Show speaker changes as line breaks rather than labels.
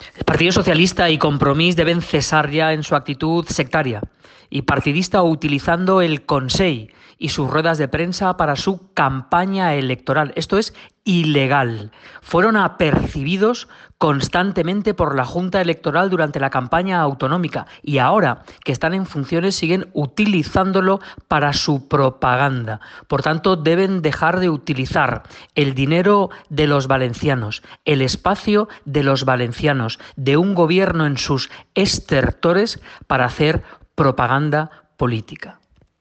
El Partido Socialista y Compromís deben cesar ya en su actitud sectaria y partidista, utilizando el Consell y sus ruedas de prensa para su campaña electoral. Esto es ilegal. Fueron apercibidos constantemente por la Junta Electoral durante la campaña autonómica y ahora que están en funciones siguen utilizándolo para su propaganda. Por tanto, deben dejar de utilizar el dinero de los valencianos, el espacio de los valencianos, de un gobierno en sus estertores para hacer propaganda política.